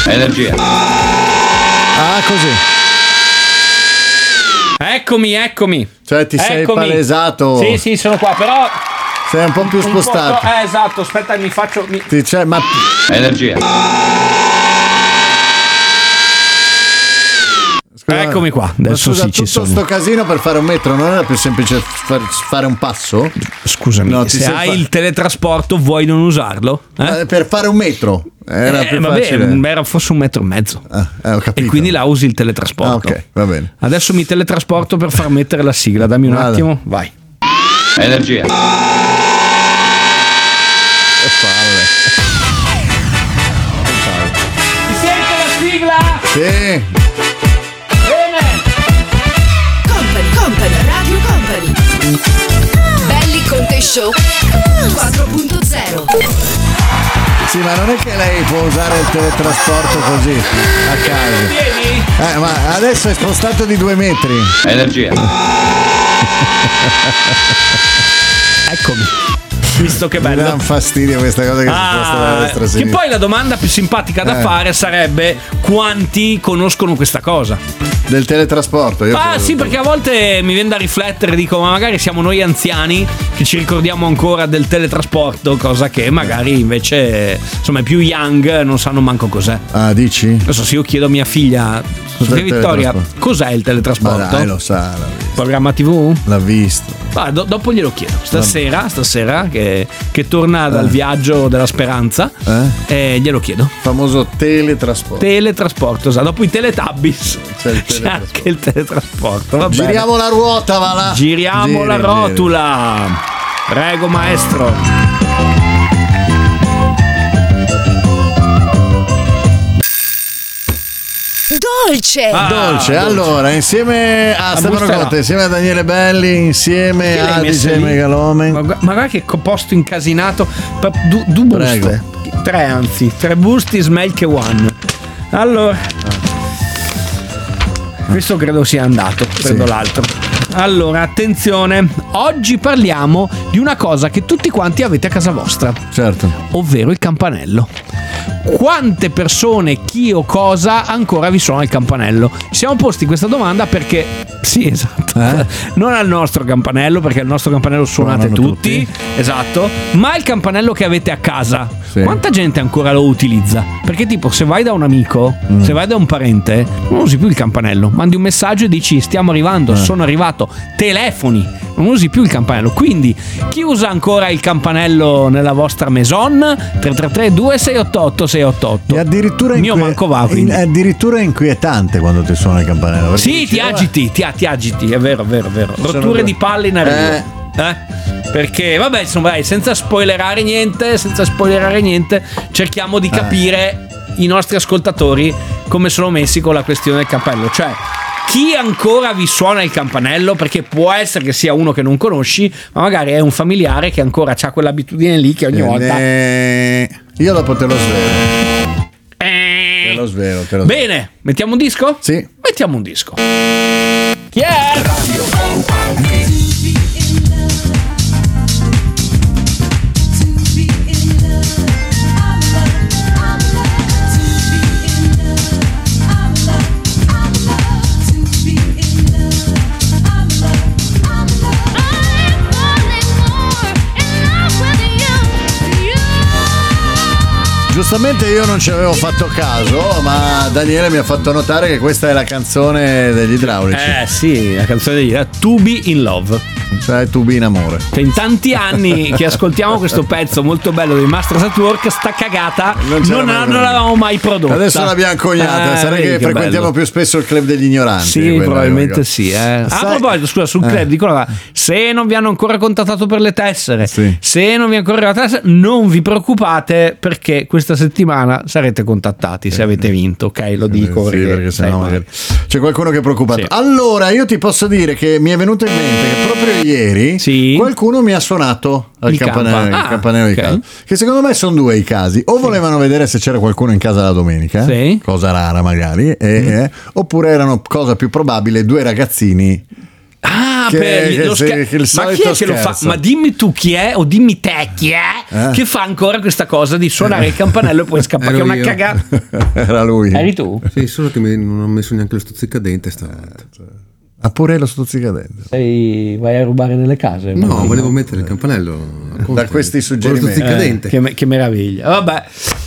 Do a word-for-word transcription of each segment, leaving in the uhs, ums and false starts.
Energia. Ah, così. Eccomi, eccomi. Cioè ti sei Eccomi. palesato. Sì, sì, sono qua, però Sei un po' più un spostato. po', eh, esatto, aspetta, mi faccio mi... Ti- cioè, ma Energia. scusa, Eccomi qua, ma adesso scusa, sì, ci tutto sono. sto casino per fare un metro non era più semplice far- fare un passo? Scusami, No, ti se sei hai fa- il teletrasporto vuoi non usarlo? Eh? Eh, per fare un metro era Eh, più vabbè, facile. era forse un metro e mezzo. Ah, eh, ho capito. E quindi là usi il teletrasporto. Ah, ok, va bene. Adesso mi teletrasporto per far mettere la sigla. Dammi un Vada. attimo, vai. Energia. Che palle. Si sente la sigla? Sì. Bene. Company, Company, Radio Company. Belli con te show quattro punto zero. Sì, ma non è che lei può usare il teletrasporto così a caso. Vieni. Eh, ma adesso è spostato di due metri. Energia. Eccomi. Visto che Mi dà bello. un fastidio questa cosa che si sposta da Ah, destra a che sinistra. poi la domanda più simpatica da Eh. fare sarebbe quanti conoscono questa cosa? Del teletrasporto. Io Ah credo- sì, perché a volte mi viene da riflettere, dico ma magari siamo noi anziani che ci ricordiamo ancora del teletrasporto, cosa che magari invece insomma i più young non sanno manco cos'è. Ah, dici? Adesso se io chiedo a mia figlia Sofia il Vittoria teletrasporto? cos'è il Ma teletrasporto? dai, lo sa, l'ha visto. Programma tivù? L'ha visto. Ah, do- dopo glielo chiedo. Stasera, stasera che, che torna dal Eh. viaggio della speranza, Eh? e glielo chiedo. Famoso teletrasporto. Teletrasporto, esatto. Dopo i Teletubbies C'è il c'è teletrasporto. anche il teletrasporto. Va bene. Giriamo la ruota, va là. Giriamo Giri, la giri. rotula. Prego, maestro. Dolce. Ah, Dolce, allora, insieme a Stefano busterò. Conte, insieme a Daniele Belli, insieme Che l'hai a D messa J lì? Megaloman. Ma, gu- ma guarda che co- posto incasinato. Pa- Du, du buste. Prego. Tre anzi. Tre busti, smell che one. Allora. Questo credo sia andato. Prendo Sì. l'altro. Allora, attenzione. Oggi parliamo di una cosa che tutti quanti avete a casa vostra, Certo. ovvero il campanello. Quante persone, chi o cosa ancora vi suona il campanello? Ci siamo posti questa domanda perché sì, esatto. Eh? Non al nostro campanello, perché il nostro campanello suonate Suonano tutti, tutti. esatto, ma il campanello che avete a casa. Sì. Quanta gente ancora lo utilizza? Perché tipo se vai da un amico, Mm. se vai da un parente, non usi più il campanello, mandi un messaggio e dici stiamo arrivando, Eh. sono arrivato, telefoni, non usi più il campanello. Quindi chi usa ancora il campanello nella vostra maison? tre tre tre due sei otto otto sei otto otto. E addirittura Il mio inquie- manco va, quindi. in- addirittura inquietante quando ti suona il campanello. perché Sì, dici, ti "Oh, agiti, ti, ti agiti, è vero, è vero, è vero. Sono Rotture due- di palle in arrivo. Eh. Eh? Perché, vabbè, insomma, dai, senza spoilerare niente, senza spoilerare niente, cerchiamo di capire i nostri ascoltatori come sono messi con la questione del cappello. Cioè, chi ancora vi suona il campanello? Perché può essere che sia uno che non conosci, ma magari è un familiare che ancora ha quell'abitudine lì che ogni volta. Eh, Io dopo te lo svelo. Eh. Te lo svelo, te lo svelo. Bene, mettiamo un disco? Sì. Mettiamo un disco. Chi è? Giustamente io non ci avevo fatto caso, ma Daniele mi ha fatto notare che questa è la canzone degli idraulici. Eh sì, la canzone di To Be In Love. Cioè tu in amore. Che in tanti anni che ascoltiamo questo pezzo molto bello dei Masters at Work, sta cagata Non non, c'era mai non venuta. l'avevamo mai prodotta. Adesso l'abbiamo cognata, Eh, sarà vedi che frequentiamo bello. più spesso il club degli ignoranti. Sì, quello probabilmente che- sì. Eh. A Sai- proposito, scusa, sul club Eh. dicono là, se non vi hanno ancora contattato per le tessere, Sì. se non vi è ancora arrivata la tessera, non vi preoccupate perché questa settimana sarete contattati se avete vinto, ok? Lo dico Sì, perché sai, sennò ma- magari c'è qualcuno che è preoccupato. Sì. Allora, io ti posso dire che mi è venuto in mente che proprio ieri Sì. qualcuno mi ha suonato al Il campanello, campa- il Ah, campanello di ok. casa. Che secondo me sono due i casi. O volevano vedere se c'era qualcuno in casa la domenica, Sì. cosa rara magari, e- e- oppure erano, cosa più probabile, due ragazzini Ah, Che- per che lo sì, scher- che il ma chi solito è che lo fa? scherzo. Ma dimmi tu chi è o dimmi te chi è Eh? che fa ancora questa cosa di suonare il campanello e poi scappa, che è Ero una io. cagata. Era lui. Eri tu? Sì, solo che mi- non ho messo neanche lo stuzzicadente stavolta. Ha pure lo stuzzicadente. Sei, vai a rubare nelle case? No, Martino? volevo mettere il campanello a Conte. Da questi Con suggerimenti. lo stuzzicadente. Eh, che, me- che meraviglia. Vabbè.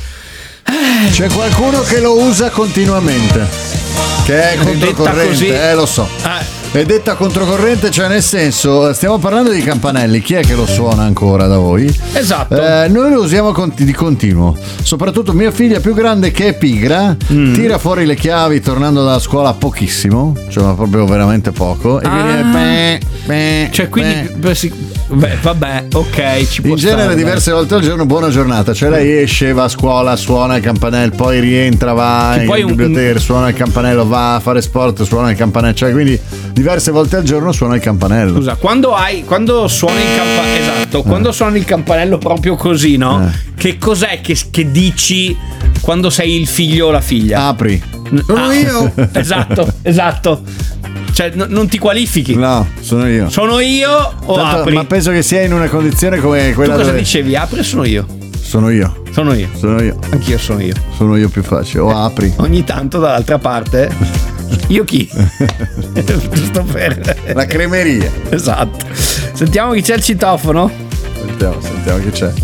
C'è qualcuno che lo usa continuamente, che è Detta controcorrente, così. eh lo so. Ah, È detta controcorrente, cioè nel senso, stiamo parlando di campanelli, chi è che lo suona ancora da voi? esatto. Eh, noi lo usiamo conti- di continuo, soprattutto mia figlia più grande che è pigra, Mm. tira fuori le chiavi tornando dalla scuola pochissimo, cioè ma proprio veramente poco, e Ah. viene beh, beh, Cioè, quindi, beh. beh, sì, beh, vabbè, ok, ci può In genere stare, diverse volte al giorno, buona giornata, cioè lei esce, va a scuola, suona il campanello, poi rientra, va Che in poi un- biblioteca, suona il campanello, va a fare sport, suona il campanello, cioè quindi diverse volte al giorno suona il campanello. Scusa, quando hai quando suoni il campanello, esatto, quando suoni il campanello proprio così, no? Eh. Che cos'è che, che dici quando sei il figlio o la figlia? Apri. Sono io. Esatto, esatto. Cioè, n- non ti qualifichi. No, sono io. Sono io o Tanto- apri? ma penso che sia in una condizione come Tu quella cosa dove dicevi? Apri o sono io? sono io. Sono io. Sono io. Anch'io sono io. Sono io più facile. O apri. Ogni tanto dall'altra parte. Io chi? Giusto per. La cremeria. Esatto. Sentiamo chi c'è al citofono. Sentiamo, sentiamo che c'è.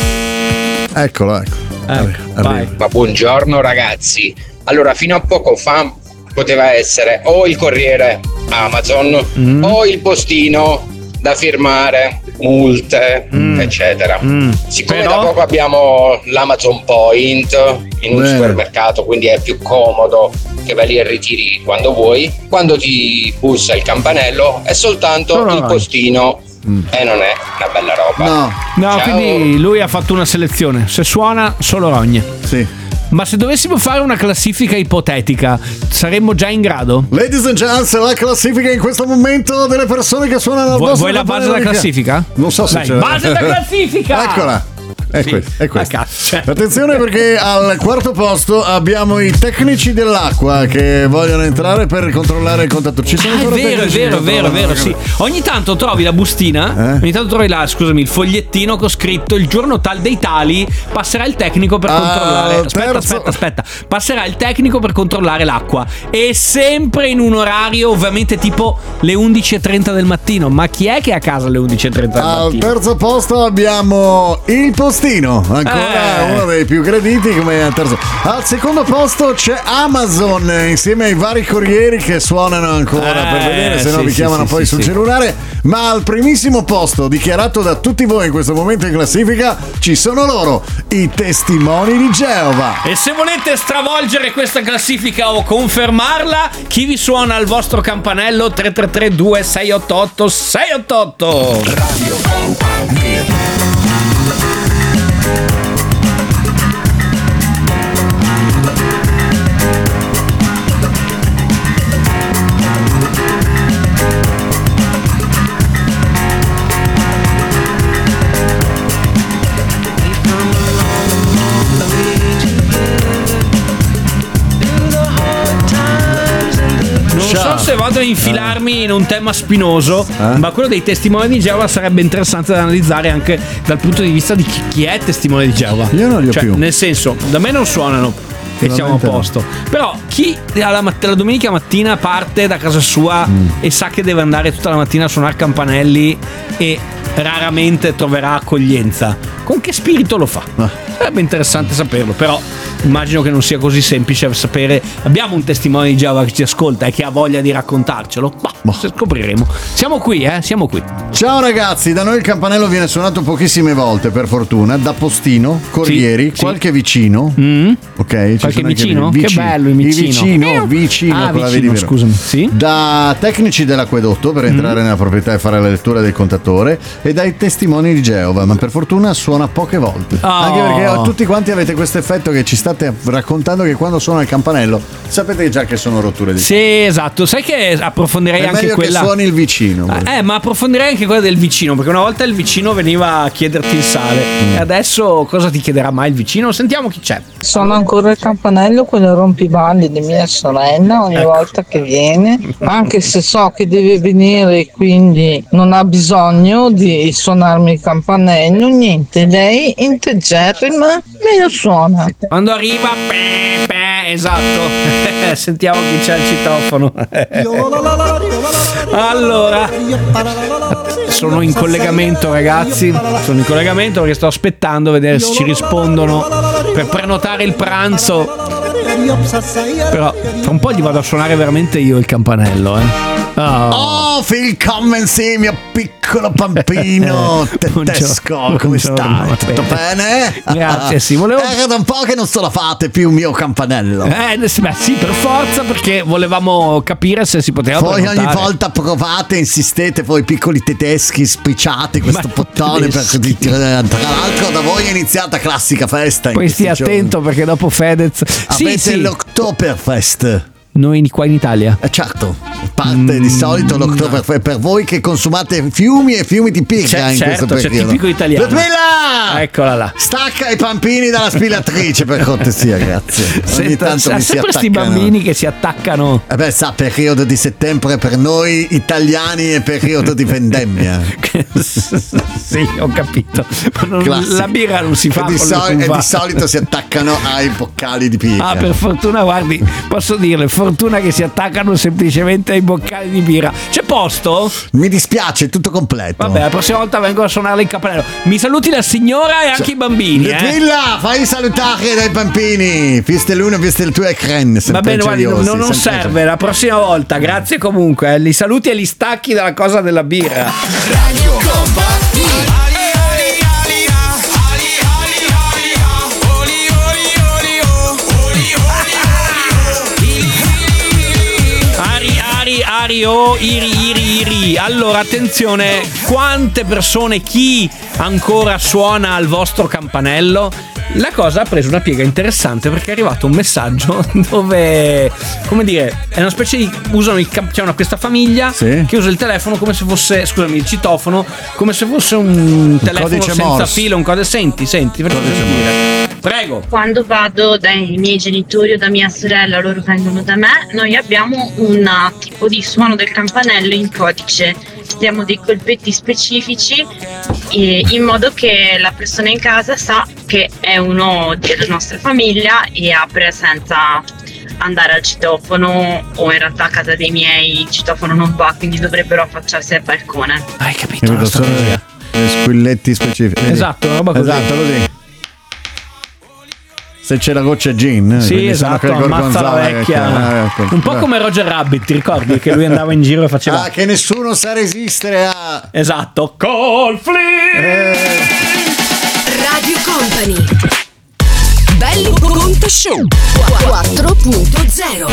Eccolo, ecco. Ecco, vai. Arriva. Ma buongiorno ragazzi. Allora, fino a poco fa poteva essere o il corriere Amazon o il postino da firmare, multe, eccetera. Siccome Però- da poco abbiamo l'Amazon Point in un Bene. supermercato, quindi è più comodo che vai lì e ritiri quando vuoi, quando ti bussa il campanello è soltanto Solo il vai. postino e non è una bella roba. No, No, Ciao. quindi lui ha fatto una selezione. Se suona, solo rogne. sì. Ma se dovessimo fare una classifica ipotetica, saremmo già in grado? Ladies and gents, la classifica in questo momento delle persone che suonano al Vuoi, vostro vuoi la base campanello della di- classifica? Non so se Dai, c'è. base della classifica! Eccola. È Sì, questo, è questo. a cazzo, cioè. Attenzione perché al quarto posto abbiamo i tecnici dell'acqua che vogliono entrare per controllare il contatto. Ci sono Ah, è ancora vero, è tecnici vero, è che vero, è vero, controllano- sì. Ogni tanto trovi la bustina, Eh? ogni tanto trovi là, scusami, il fogliettino con scritto il giorno tal dei tali passerà il tecnico per Ah, controllare. Aspetta, terzo- aspetta, aspetta. Passerà il tecnico per controllare l'acqua. E sempre in un orario, ovviamente, tipo le undici e trenta del mattino. Ma chi è che è a casa alle undici e trenta del Al mattino? terzo posto abbiamo il postino, ancora Eh. uno dei più graditi come al terzo. Al secondo posto c'è Amazon insieme ai vari corrieri che suonano ancora Eh, per vedere se no sì, vi sì, chiamano sì, poi sì, sul sì. cellulare. Ma al primissimo posto, dichiarato da tutti voi in questo momento in classifica, ci sono loro, i testimoni di Geova. E se volete stravolgere questa classifica o confermarla, chi vi suona al vostro campanello? tre tre tre due sei otto otto sei otto otto. Non Ciao. so se vado a infilarmi in un tema spinoso, Eh? ma quello dei testimoni di Geova sarebbe interessante da analizzare anche dal punto di vista di chi, chi è testimone di Geova. Io non li ho Cioè, più. nel senso, da me non suonano e siamo a Veramente no. posto. Però chi alla matt- la domenica mattina parte da casa sua Mm. e sa che deve andare tutta la mattina a suonare campanelli e raramente troverà accoglienza, con che spirito lo fa? Ah. Sarebbe interessante saperlo, però immagino che non sia così semplice sapere. Abbiamo un testimone di Geova che ci ascolta e che ha voglia di raccontarcelo? Ma se scopriremo. Siamo qui, eh? Siamo qui. Ciao ragazzi, da noi il campanello viene suonato pochissime volte per fortuna, da postino, corrieri, sì. qualche vicino. Mm? Ok, ci Qualche sono anche vicino? vi- Che vicini. bello il vicino. I vicino, vicino, Ah, con la vicino, vedi vero. scusami. Sì? Da tecnici dell'acquedotto per entrare nella proprietà e fare la lettura del contatore e dai testimoni di Geova, ma per fortuna suona poche volte. Oh. Anche perché E tutti quanti avete questo effetto che ci state raccontando che quando suona il campanello sapete già che sono rotture di Sì, esatto. Sai che approfondirei È anche meglio quella. che suoni il vicino. Eh, ma approfondirei anche quella del vicino, perché una volta il vicino veniva a chiederti il sale. Mm. E adesso cosa ti chiederà mai il vicino? Sentiamo chi c'è. Sono ancora il campanello, quello rompiballi di mia sorella ogni Ecco. volta che viene, anche se so che deve venire e quindi non ha bisogno di suonarmi il campanello, niente, lei integerrima me lo suona. Quando arriva, pe, pe, esatto. Sentiamo chi c'è al citofono. Allora, sono in collegamento, ragazzi. Sono in collegamento perché sto aspettando a vedere se ci rispondono per prenotare il pranzo. Però tra un po' gli vado a suonare veramente io il campanello, eh. Oh, Phil Commensi, mio piccolo pampino tedesco, Buongiorno. come Buongiorno, stai? Tutto bene? Grazie, sì, volevo- Era da un po' che non se lo fate più il mio campanello. Eh, sì, beh, sì, per forza, perché volevamo capire se si poteva Voi ogni prenotare. volta provate, insistete, voi piccoli tedeschi spicciate questo Ma bottone per tedeschi. tra l'altro da voi è iniziata classica festa. in Poi questi stia giorni. attento perché dopo Fedez. Sì, Avete sì. l'Oktoberfest. Noi qua in Italia. Eh certo, parte di solito l'Oktoberfest per voi che consumate fiumi e fiumi di pirla C'è- in certo, questo c'è periodo. tipico italiano. Ludmilla! Eccola là. Stacca i pampini dalla spilatrice per cortesia, grazie. Ogni Senta, tanto ha mi si sempre sti attaccano. bambini che si attaccano. Eh beh, sa, periodo di settembre per noi italiani è periodo di vendemmia. Sì, ho capito. Ma non- Classico. la birra non si fa e di, con soli- e l'uva. di solito si attaccano ai boccali di birra. Ah, per fortuna, guardi, posso dirle, fortuna che si attaccano semplicemente ai boccali di birra. C'è posto? Mi dispiace, è tutto completo. Vabbè, la prossima volta vengo a suonare il campanello. Mi saluti la signora e anche i bambini, eh? Ludmilla, fai salutare dai bambini. Viste l'uno, viste il tuo ecran. Va bene, guardi, non, non serve, la prossima volta. Grazie comunque. eh. Li saluti e li stacchi dalla cosa della birra. Ari, Ari, Ari, oh, Iri, Iri, Iri. Allora, attenzione, quante persone, chi ancora suona al vostro campanello? La cosa ha preso una piega interessante perché è arrivato un messaggio dove, come dire, è una specie di, usano il cam- c'è una, questa famiglia Sì. che usa il telefono come se fosse, scusami, il citofono come se fosse un, telefono codice senza Morse. filo, un codice. Senti, senti, faccio sentire. Prego. Quando vado dai miei genitori o da mia sorella, loro vengono da me, noi abbiamo un tipo di suono del campanello in codice. Diamo dei colpetti specifici e in modo che la persona in casa sa che è uno della nostra famiglia e apre senza andare al citofono, o in realtà a casa dei miei il citofono non va, quindi dovrebbero affacciarsi al balcone. Hai capito? Capito, la sono strategia? eh, squilletti specifici. Vedi? Esatto, una roba così. Esatto, così. Se c'è la goccia gin, Sì, quindi sanno esatto, che il ammazza la gorgonzola è- vecchia. ah, ecco. Un po' come Roger Rabbit, ti ricordi che lui andava in giro e faceva Ah, che nessuno sa resistere a... esatto, col flip. Eh, Radio Company. Belli punto show quattro punto zero.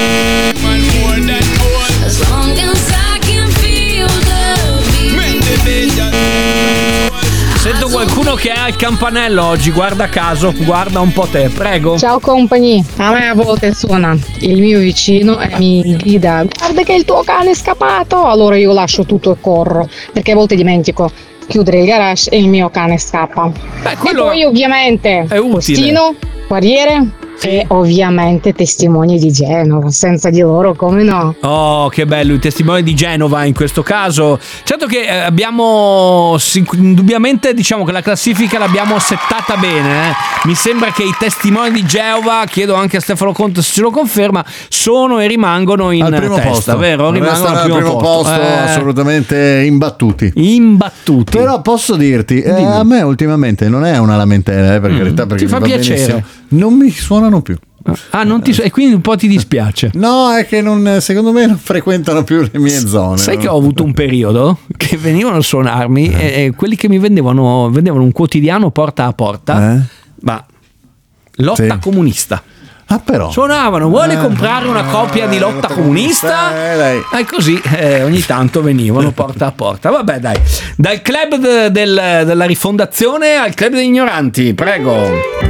As long as I can feel the beat. Sento qualcuno che ha il campanello oggi, guarda caso, guarda un po' te, prego. Ciao compagni, a me a volte suona il mio vicino e mi grida: guarda che il tuo cane è scappato. Allora io lascio tutto e corro, perché a volte dimentico chiudere il garage e il mio cane scappa. Beh, E quello poi ovviamente è utile. postino, guerriere e ovviamente testimoni di Genova, senza di loro come no. Oh, che bello, il testimone di Genova in questo caso. Certo che eh, abbiamo sic- indubbiamente, diciamo che la classifica l'abbiamo settata bene, eh. Mi sembra che i testimoni di Geova, chiedo anche a Stefano Conte se ce lo conferma, sono e rimangono in al primo testa, posto, vero? Rimangono restano al primo, posto, posto Eh, assolutamente imbattuti. imbattuti. Però posso dirti, eh, Dimmi. a me ultimamente non è una lamentela, eh, per Mm, carità, perché ti fa mi va piacere. benissimo. Non mi suonano più. Ah, non ti e quindi un po' ti dispiace. No, è che non, secondo me non frequentano più le mie zone. Sai no? che ho avuto un periodo che venivano a suonarmi e, e quelli che mi vendevano vendevano un quotidiano porta a porta, Eh? ma lotta Sì. comunista. Ah, però. Suonavano, vuole Eh. comprare una copia di Lotta Comunista? Eh, lei. E così eh, ogni tanto venivano porta a porta. Vabbè, dai. Dal club de- del- della rifondazione al club degli ignoranti, prego.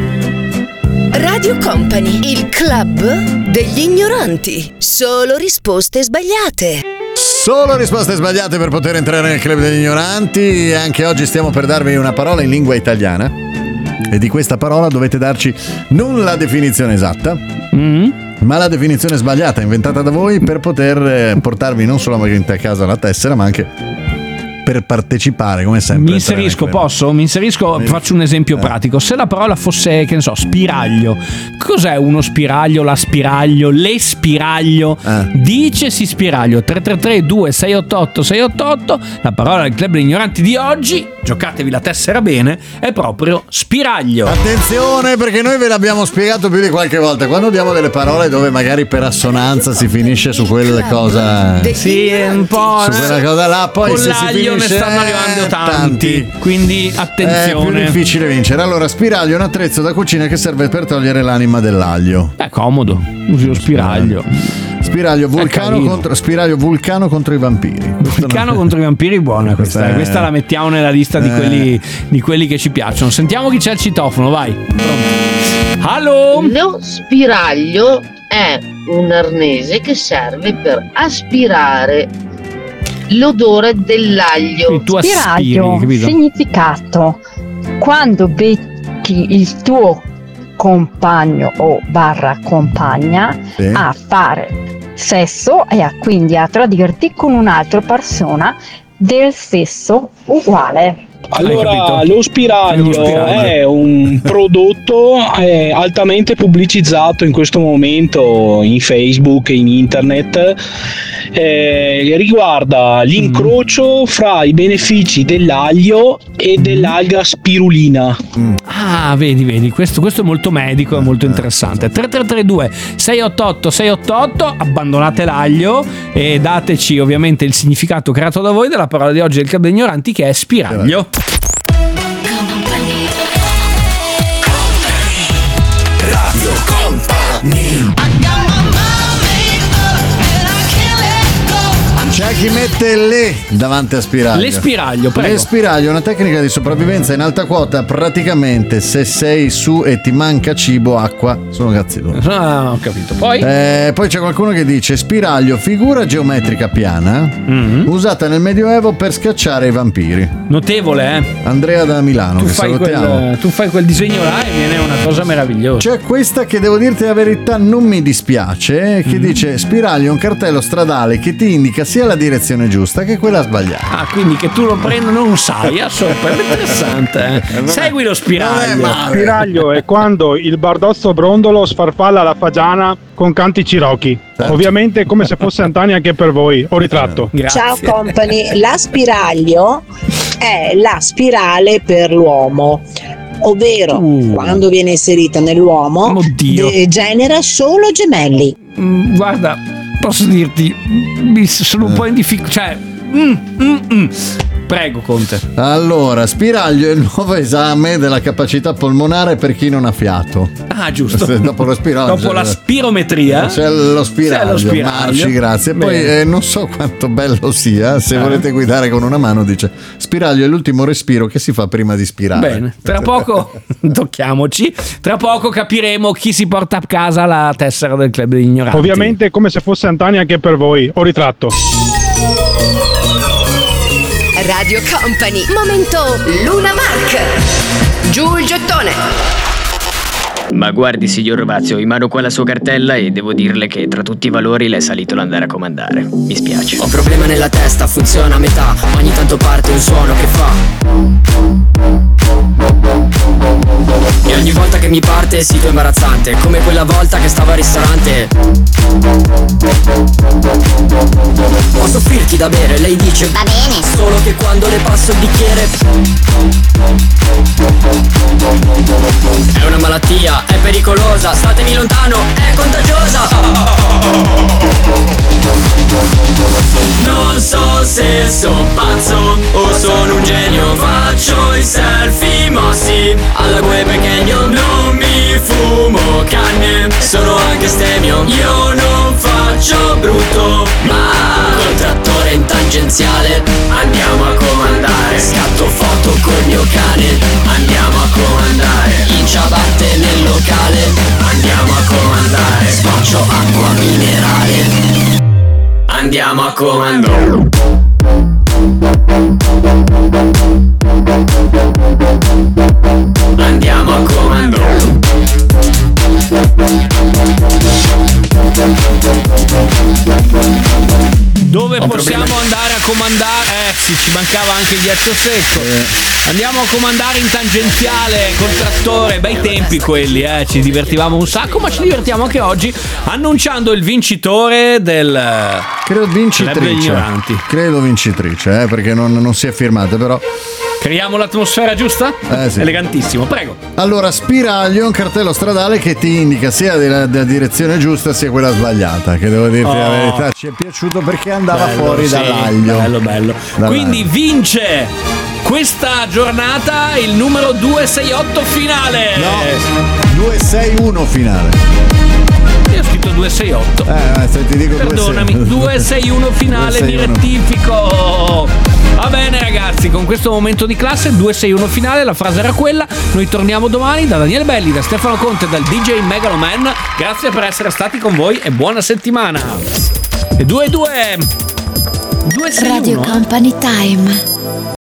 Radio Company, il club degli ignoranti. Solo risposte sbagliate. Solo risposte sbagliate per poter entrare nel club degli ignoranti. E anche oggi stiamo per darvi una parola in lingua italiana. E di questa parola dovete darci non la definizione esatta, Mm. ma la definizione sbagliata, inventata da voi, per poter eh, portarvi non solamente a casa la tessera, ma anche per partecipare, come sempre. Mi inserisco, posso? Mi inserisco, faccio un esempio pratico. Se la parola fosse, che ne so, spiraglio. Cos'è uno spiraglio, la spiraglio, le spiraglio? Eh. Dicesi spiraglio. tre tre tre due sei otto otto sei otto otto. La parola del club degli ignoranti di oggi, giocatevi la tessera bene, è proprio spiraglio. Attenzione, perché noi ve l'abbiamo spiegato più di qualche volta. Quando diamo delle parole dove magari per assonanza si finisce su quella cosa, Sì, è un po'. su quella cosa là, poi con se si l'aglio ne finisce, stanno arrivando eh, tanti, quindi è più attenzione. difficile vincere. Allora, spiraglio è un attrezzo da cucina che serve per togliere l'anima dell'aglio. È comodo, usi lo spiraglio. Spiraglio vulcano carino. contro, spiraglio vulcano contro i vampiri. Vulcano contro i vampiri, buona questa. Questa è- Questa la mettiamo nella lista di Eh. quelli, di quelli che ci piacciono. Sentiamo chi c'è al citofono, vai. Allo? Lo spiraglio è un arnese che serve per aspirare l'odore dell'aglio. Tu aspiri, Spiraglio, capito? significato: quando becchi il tuo compagno o barra compagna Sì. a fare sesso e a quindi a tradirti con un'altra persona del sesso uguale. Allora, lo spiraglio, Lo spiraglio. è un prodotto eh, altamente pubblicizzato in questo momento in Facebook e in internet. Eh, riguarda l'incrocio fra i benefici dell'aglio e dell'alga spirulina. Ah, vedi, vedi, questo, questo è molto medico e molto interessante. tre tre tre due sei otto otto sei otto otto, abbandonate l'aglio e dateci ovviamente il significato creato da voi della parola di oggi del club degli ignoranti, che è spiraglio. Radio Company. C'è chi mette le davanti a spiraglio. Le spiraglio, prego. Le spiraglio è una tecnica di sopravvivenza in alta quota. Praticamente, se sei su e ti manca cibo, acqua, sono cazzi loro. Ah, ho capito. Poi? Eh, poi c'è qualcuno che dice spiraglio, figura geometrica piana Mm-hmm. usata nel Medioevo per scacciare i vampiri. Notevole, eh? Andrea da Milano, Tu che fai, salutiamo. quel, tu fai quel disegno là e viene una cosa meravigliosa. C'è questa che, devo dirti la verità, non mi dispiace, che dice spiraglio è un cartello stradale che ti indica sia la direzione giusta che quella sbagliata. Ah, quindi che tu lo prenda non sai, a sopra, è interessante. Eh? Segui lo spiraglio. Spiraglio è quando il bardozzo brondolo sfarfalla la fagiana con canti cirocchi. Ovviamente come se fosse Antani anche per voi. Ho ritratto. Ciao company, la spiraglio è la spirale per l'uomo, ovvero Uh. quando viene inserita nell'uomo Oddio. de- genera solo gemelli. Mm, guarda, posso dirti, mi sono un po' in difficoltà. Cioè, mm, mm, mm. Prego, Conte. Allora, spiraglio è il nuovo esame della capacità polmonare per chi non ha fiato. Ah, giusto. Se dopo lo spiraglio. Dopo la spirometria. C'è lo spiraglio, C'è lo spiraglio. Marci, grazie. Poi Bene. eh, non so quanto bello sia, se Eh. volete guidare con una mano, dice spiraglio è l'ultimo respiro che si fa prima di spirare. Bene, tra poco tocchiamoci. Tra poco capiremo chi si porta a casa la tessera del club degli ignoranti. Ovviamente come se fosse Antani anche per voi. Ho ritratto. Radio Company, momento Luna Mark. Giù il gettone. Ma guardi, signor Rovazio, ho in mano qua la sua cartella e devo dirle che tra tutti i valori le è salito l'andare a comandare. Mi spiace. Ho problema nella testa, funziona a metà. Ogni tanto parte un suono che fa. E ogni volta che mi parte è sito imbarazzante. Come quella volta che stavo al ristorante. Posso offrirti da bere? Lei dice va bene. Solo che quando le passo il bicchiere è una malattia, è pericolosa. Statemi lontano, è contagiosa. Non so se sono pazzo o sono un genio. Faccio i selfie mossi alla gue pequeño. Non mi fumo canne, sono tangenziale. Andiamo a comandare, scatto foto col mio cane. Andiamo a comandare, in ciabatte nel locale. Andiamo a comandare, sboccio acqua minerale. Andiamo a comandare. Andiamo a comandare. Dove possiamo andare a comandare? Eh sì, ci mancava anche il ghiaccio secco. Andiamo a comandare in tangenziale col trattore. Bei tempi quelli, eh. Ci divertivamo un sacco, ma ci divertiamo anche oggi annunciando il vincitore del Credo vincitrice. Credo vincitrice, eh, perché non, non si è firmata, però. Creiamo l'atmosfera giusta? Eh, sì. Elegantissimo, prego. Allora, spiraglio è un cartello stradale che ti indica sia della, della direzione giusta sia quella sbagliata, che devo dirti Oh. la verità, ci è piaciuto perché andava Bello, fuori sì, dall'aglio. Bello, bello. Dall'aglio. Quindi vince questa giornata il numero duecentosesantotto finale. No, duecentosessantuno finale. Io ho scritto duecentosessantotto. Eh, se ti dico Perdonami, duecentosessantuno finale, mi rettifico. Va bene ragazzi, con questo momento di classe duecentosessantuno finale, la frase era quella. Noi torniamo domani da Daniele Belli, da Stefano Conte, dal D J Megaloman. Grazie per essere stati con voi e buona settimana. E due due Radio Company Time.